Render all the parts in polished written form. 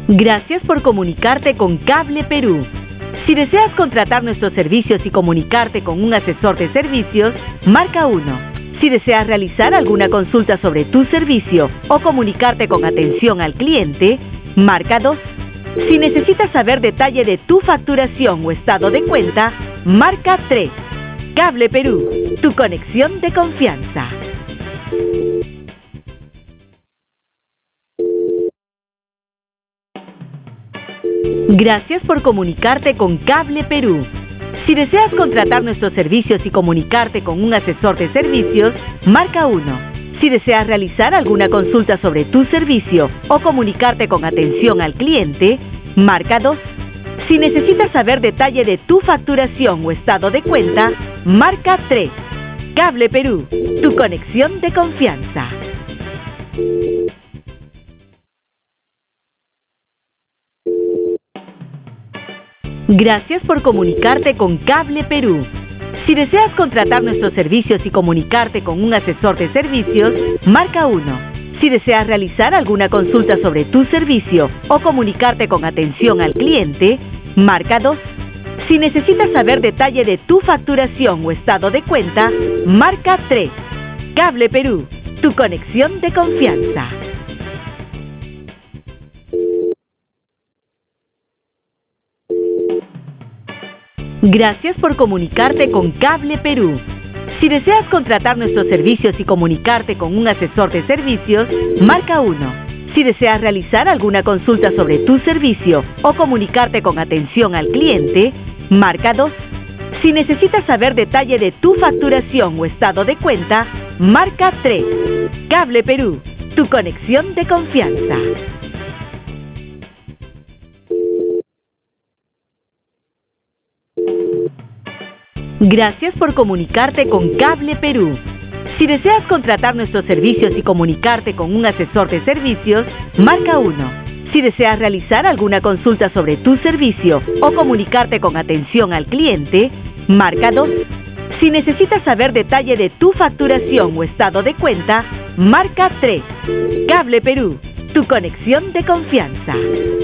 Gracias por comunicarte con Cable Perú. Si deseas contratar nuestros servicios y comunicarte con un asesor de servicios, marca 1. Si deseas realizar alguna consulta sobre tu servicio o comunicarte con atención al cliente, marca 2. Si necesitas saber detalle de tu facturación o estado de cuenta, marca 3. Cable Perú, tu conexión de confianza. Gracias por comunicarte con Cable Perú. Si deseas contratar nuestros servicios y comunicarte con un asesor de servicios, marca 1. Si deseas realizar alguna consulta sobre tu servicio o comunicarte con atención al cliente, marca 2. Si necesitas saber detalle de tu facturación o estado de cuenta, marca 3. Cable Perú, tu conexión de confianza. Gracias por comunicarte con Cable Perú. Si deseas contratar nuestros servicios y comunicarte con un asesor de servicios, marca 1. Si deseas realizar alguna consulta sobre tu servicio o comunicarte con atención al cliente, marca 2. Si necesitas saber detalle de tu facturación o estado de cuenta, marca 3. Cable Perú, tu conexión de confianza. Gracias por comunicarte con Cable Perú. Si deseas contratar nuestros servicios y comunicarte con un asesor de servicios, marca 1. Si deseas realizar alguna consulta sobre tu servicio o comunicarte con atención al cliente, marca 2. Si necesitas saber detalle de tu facturación o estado de cuenta, marca 3. Cable Perú, tu conexión de confianza. Gracias por comunicarte con Cable Perú. Si deseas contratar nuestros servicios y comunicarte con un asesor de servicios, marca 1. Si deseas realizar alguna consulta sobre tu servicio o comunicarte con atención al cliente, marca 2. Si necesitas saber detalle de tu facturación o estado de cuenta, marca 3. Cable Perú, tu conexión de confianza.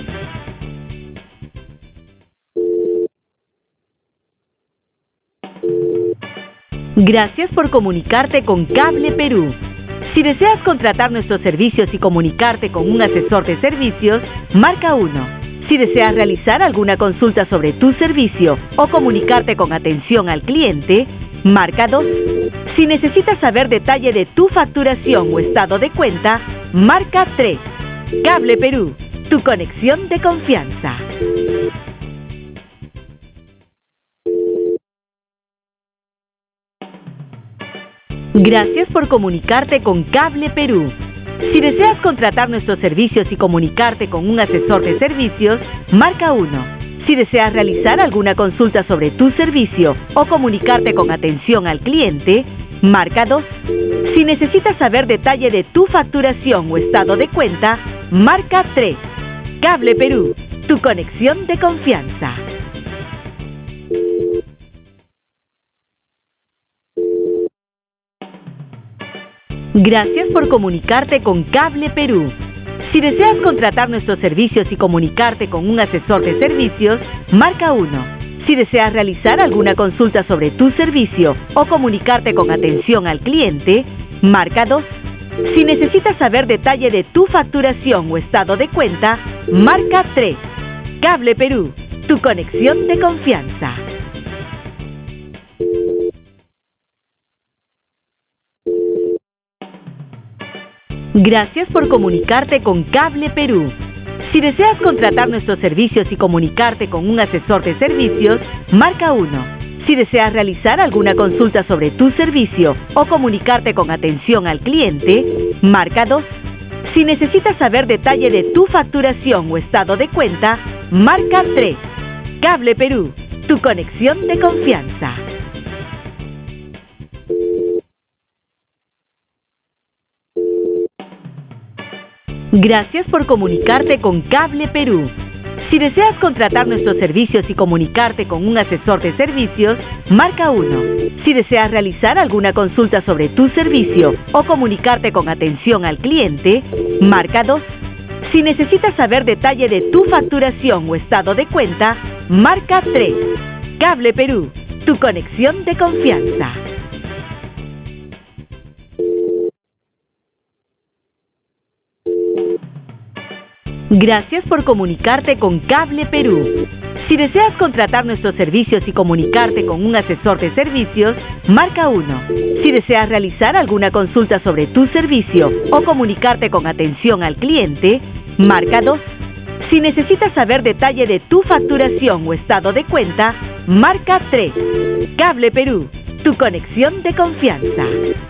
Gracias por comunicarte con Cable Perú. Si deseas contratar nuestros servicios y comunicarte con un asesor de servicios, marca 1. Si deseas realizar alguna consulta sobre tu servicio o comunicarte con atención al cliente, marca 2. Si necesitas saber detalle de tu facturación o estado de cuenta, marca 3. Cable Perú, tu conexión de confianza. Gracias por comunicarte con Cable Perú. Si deseas contratar nuestros servicios y comunicarte con un asesor de servicios, marca 1. Si deseas realizar alguna consulta sobre tu servicio o comunicarte con atención al cliente, marca 2. Si necesitas saber detalle de tu facturación o estado de cuenta, marca 3. Cable Perú, tu conexión de confianza. Gracias por comunicarte con Cable Perú. Si deseas contratar nuestros servicios y comunicarte con un asesor de servicios, marca 1. Si deseas realizar alguna consulta sobre tu servicio o comunicarte con atención al cliente, marca 2. Si necesitas saber detalle de tu facturación o estado de cuenta, marca 3. Cable Perú, tu conexión de confianza. Gracias por comunicarte con Cable Perú. Si deseas contratar nuestros servicios y comunicarte con un asesor de servicios, marca 1. Si deseas realizar alguna consulta sobre tu servicio o comunicarte con atención al cliente, marca 2. Si necesitas saber detalle de tu facturación o estado de cuenta, marca 3. Cable Perú, tu conexión de confianza. Gracias por comunicarte con Cable Perú. Si deseas contratar nuestros servicios y comunicarte con un asesor de servicios, marca 1. Si deseas realizar alguna consulta sobre tu servicio o comunicarte con atención al cliente, marca 2. Si necesitas saber detalle de tu facturación o estado de cuenta, marca 3. Cable Perú, tu conexión de confianza. Gracias por comunicarte con Cable Perú. Si deseas contratar nuestros servicios y comunicarte con un asesor de servicios, marca 1. Si deseas realizar alguna consulta sobre tu servicio o comunicarte con atención al cliente, marca 2. Si necesitas saber detalle de tu facturación o estado de cuenta, marca 3. Cable Perú, tu conexión de confianza.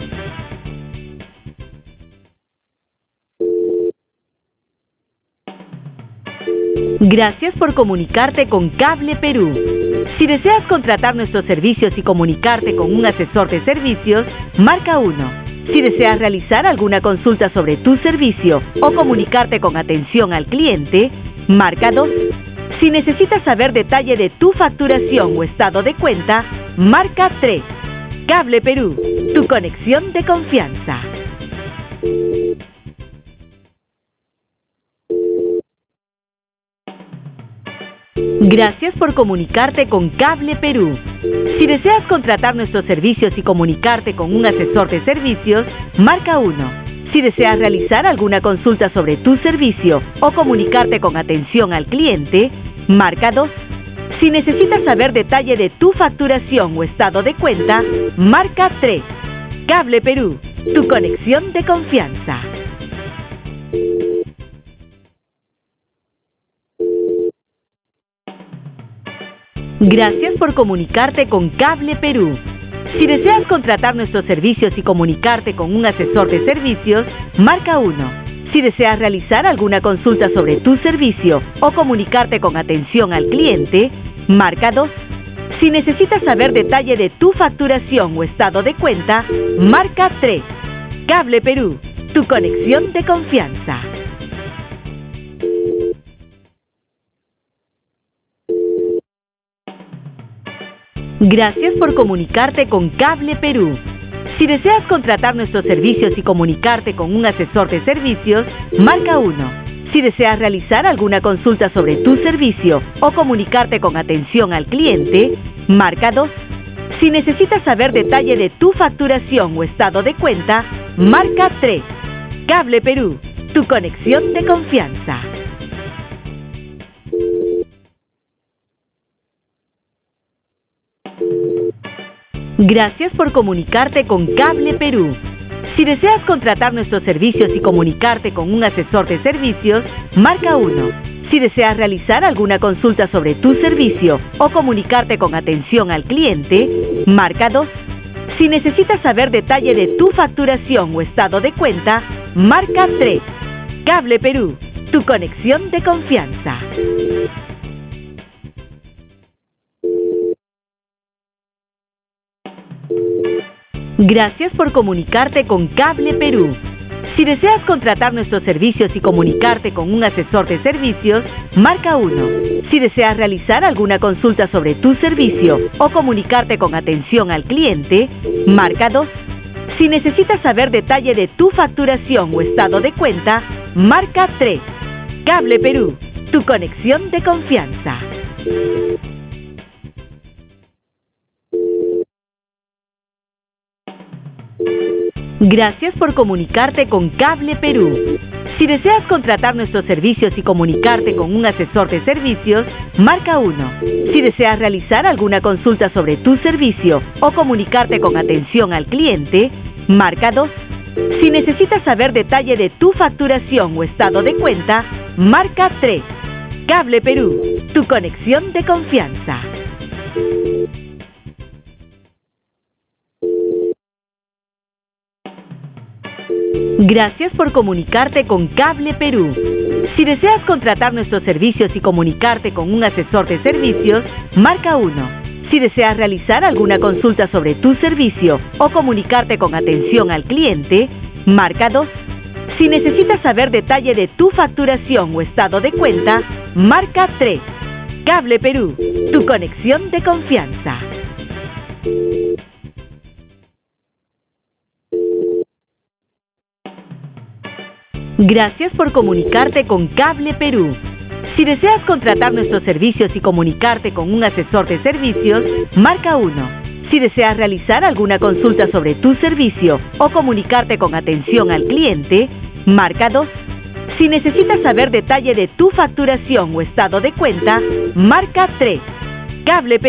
Gracias por comunicarte con Cable Perú. Si deseas contratar nuestros servicios y comunicarte con un asesor de servicios, marca 1. Si deseas realizar alguna consulta sobre tu servicio o comunicarte con atención al cliente, marca 2. Si necesitas saber detalle de tu facturación o estado de cuenta, marca 3. Cable Perú, tu conexión de confianza. Gracias por comunicarte con Cable Perú. Si deseas contratar nuestros servicios y comunicarte con un asesor de servicios, marca 1. Si deseas realizar alguna consulta sobre tu servicio o comunicarte con atención al cliente, marca 2. Si necesitas saber detalle de tu facturación o estado de cuenta, marca 3. Cable Perú, tu conexión de confianza. Gracias por comunicarte con Cable Perú. Si deseas contratar nuestros servicios y comunicarte con un asesor de servicios, marca 1. Si deseas realizar alguna consulta sobre tu servicio o comunicarte con atención al cliente, marca 2. Si necesitas saber detalle de tu facturación o estado de cuenta, marca 3. Cable Perú, tu conexión de confianza. Gracias por comunicarte con Cable Perú. Si deseas contratar nuestros servicios y comunicarte con un asesor de servicios, marca 1. Si deseas realizar alguna consulta sobre tu servicio o comunicarte con atención al cliente, marca 2. Si necesitas saber detalle de tu facturación o estado de cuenta, marca 3. Cable Perú, tu conexión de confianza. Gracias por comunicarte con Cable Perú. Si deseas contratar nuestros servicios y comunicarte con un asesor de servicios, marca 1. Si deseas realizar alguna consulta sobre tu servicio o comunicarte con atención al cliente, marca 2. Si necesitas saber detalle de tu facturación o estado de cuenta, marca 3. Cable Perú, tu conexión de confianza. Gracias por comunicarte con Cable Perú. Si deseas contratar nuestros servicios y comunicarte con un asesor de servicios, marca 1. Si deseas realizar alguna consulta sobre tu servicio o comunicarte con atención al cliente, marca 2. Si necesitas saber detalle de tu facturación o estado de cuenta, marca 3. Cable Perú, tu conexión de confianza. Gracias por comunicarte con Cable Perú. Si deseas contratar nuestros servicios y comunicarte con un asesor de servicios, marca 1. Si deseas realizar alguna consulta sobre tu servicio o comunicarte con atención al cliente, marca 2. Si necesitas saber detalle de tu facturación o estado de cuenta, marca 3. Cable Perú, tu conexión de confianza. Gracias por comunicarte con Cable Perú. Si deseas contratar nuestros servicios y comunicarte con un asesor de servicios, marca 1. Si deseas realizar alguna consulta sobre tu servicio o comunicarte con atención al cliente, marca 2. Si necesitas saber detalle de tu facturación o estado de cuenta, marca 3. Cable Perú, tu conexión de confianza. Gracias por comunicarte con Cable Perú. Si deseas contratar nuestros servicios y comunicarte con un asesor de servicios, marca 1. Si deseas realizar alguna consulta sobre tu servicio o comunicarte con atención al cliente, marca 2. Si necesitas saber detalle de tu facturación o estado de cuenta, marca 3. Cable Perú.